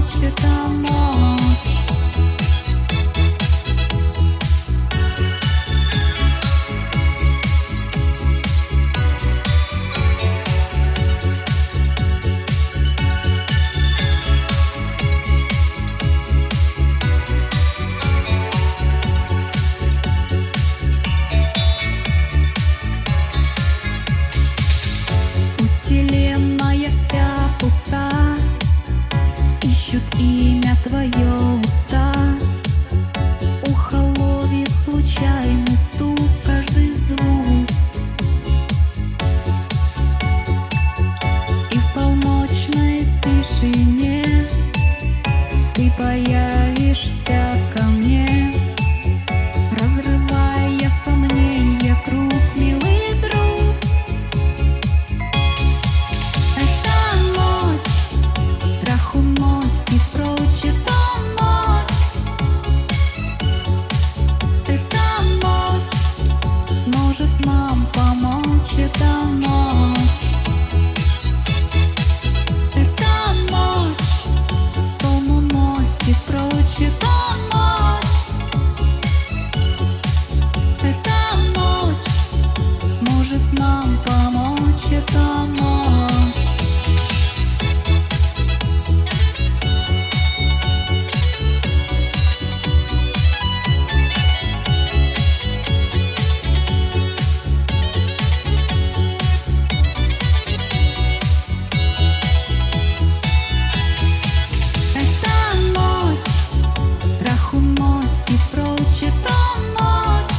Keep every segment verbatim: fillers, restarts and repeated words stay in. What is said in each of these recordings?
помочь эта ночь. Вселенная вся пуста, ищут имя твое уста. Ухо ловит случайный стук, каждый звук. И в полночной тишине ты появишься ко мне, разрывая сомнения круг, милый друг. Страх уносит прочь эта ночь. Эта ночь сможет нам помочь. Эта ночь, эта ночь сон уносит прочь. Эта ночь, эта ночь сможет нам помочь. Эта ночь. Уносит прочь эта ночь.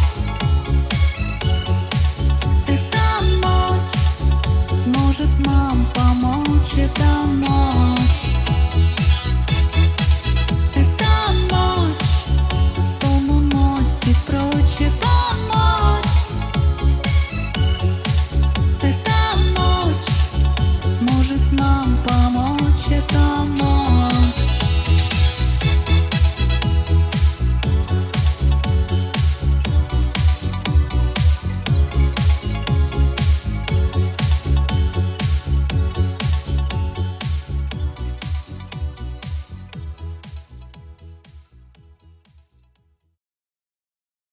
Эта ночь сможет нам помочь. Эта ночь.